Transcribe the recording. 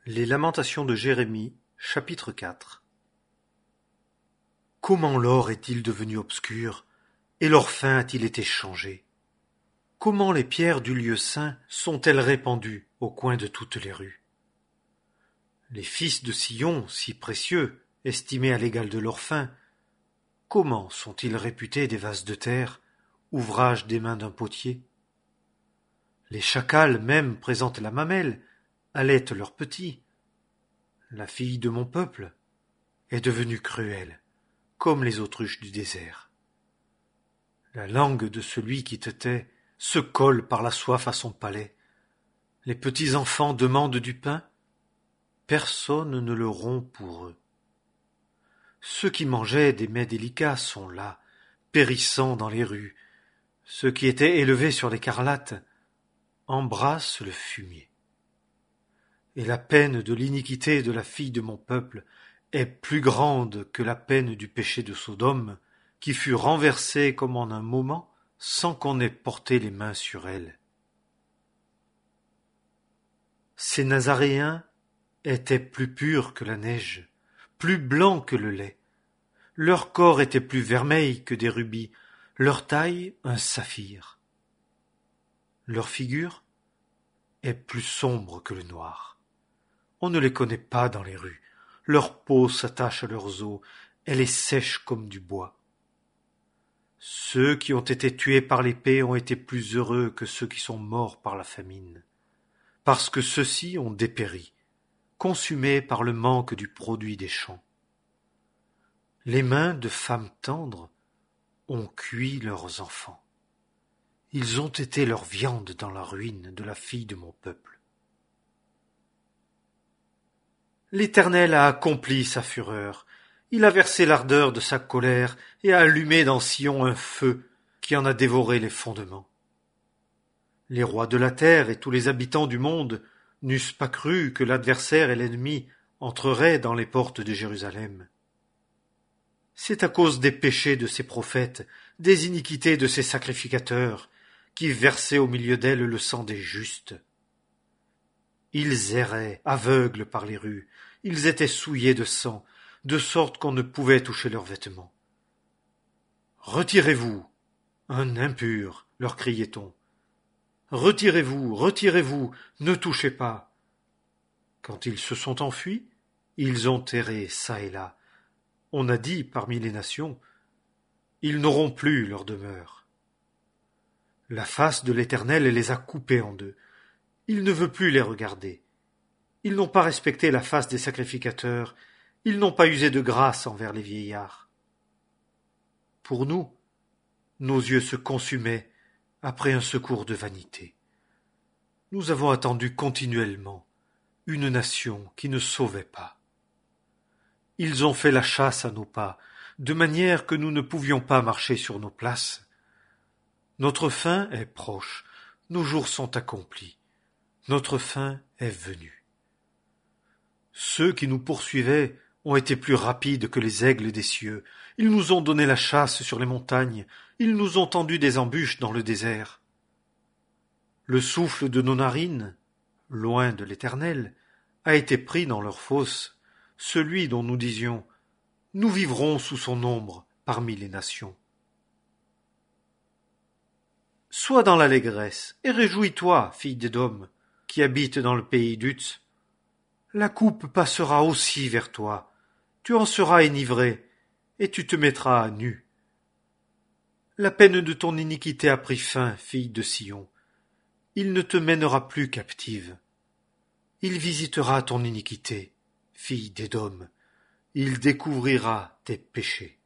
Les Lamentations de Jérémie, chapitre 4. Comment l'or est-il devenu obscur, et l'or fin a-t-il été changé? Comment les pierres du lieu saint sont-elles répandues au coin de toutes les rues? Les fils de Sion, si précieux, estimés à l'égal de l'or fin, comment sont-ils réputés des vases de terre, ouvrage des mains d'un potier? Les chacals même présentent la mamelle, allaitent leurs petits. La fille de mon peuple est devenue cruelle, comme les autruches du désert. La langue de celui qui te tait se colle par la soif à son palais. Les petits enfants demandent du pain, personne ne le rompt pour eux. Ceux qui mangeaient des mets délicats sont là, périssant dans les rues. Ceux qui étaient élevés sur l'écarlate embrassent le fumier. Et la peine de l'iniquité de la fille de mon peuple est plus grande que la peine du péché de Sodome, qui fut renversée comme en un moment, sans qu'on ait porté les mains sur elle. Ces Nazaréens étaient plus purs que la neige, plus blancs que le lait. Leur corps était plus vermeil que des rubis, leur taille un saphir. Leur figure est plus sombre que le noir. On ne les connaît pas dans les rues. Leur peau s'attache à leurs os, elle est sèche comme du bois. Ceux qui ont été tués par l'épée ont été plus heureux que ceux qui sont morts par la famine, parce que ceux-ci ont dépéri, consumés par le manque du produit des champs. Les mains de femmes tendres ont cuit leurs enfants. Ils ont été leur viande dans la ruine de la fille de mon peuple. L'Éternel a accompli sa fureur, il a versé l'ardeur de sa colère et a allumé dans Sion un feu qui en a dévoré les fondements. Les rois de la terre et tous les habitants du monde n'eussent pas cru que l'adversaire et l'ennemi entreraient dans les portes de Jérusalem. C'est à cause des péchés de ses prophètes, des iniquités de ses sacrificateurs, qui versaient au milieu d'elle le sang des justes. Ils erraient, aveugles par les rues, ils étaient souillés de sang, de sorte qu'on ne pouvait toucher leurs vêtements. « Retirez-vous, un impur, leur criait-on. Retirez-vous, retirez-vous, ne touchez pas. » Quand ils se sont enfuis, ils ont erré çà et là. On a dit parmi les nations, ils n'auront plus leur demeure. La face de l'Éternel les a coupés en deux. Il ne veut plus les regarder. Ils n'ont pas respecté la face des sacrificateurs, ils n'ont pas usé de grâce envers les vieillards. Pour nous, nos yeux se consumaient après un secours de vanité. Nous avons attendu continuellement une nation qui ne sauvait pas. Ils ont fait la chasse à nos pas, de manière que nous ne pouvions pas marcher sur nos places. Notre fin est proche, nos jours sont accomplis. Notre fin est venue. Ceux qui nous poursuivaient ont été plus rapides que les aigles des cieux. Ils nous ont donné la chasse sur les montagnes. Ils nous ont tendu des embûches dans le désert. Le souffle de nos narines, loin de l'Éternel, a été pris dans leur fosse, celui dont nous disions « Nous vivrons sous son ombre parmi les nations ». Sois dans l'allégresse et réjouis-toi, fille d'Édom, qui habite dans le pays d'Utz. La coupe passera aussi vers toi, tu en seras enivré, et tu te mettras à nu. La peine de ton iniquité a pris fin, fille de Sion. Il ne te mènera plus captive. Il visitera ton iniquité, fille d'Édom. Il découvrira tes péchés.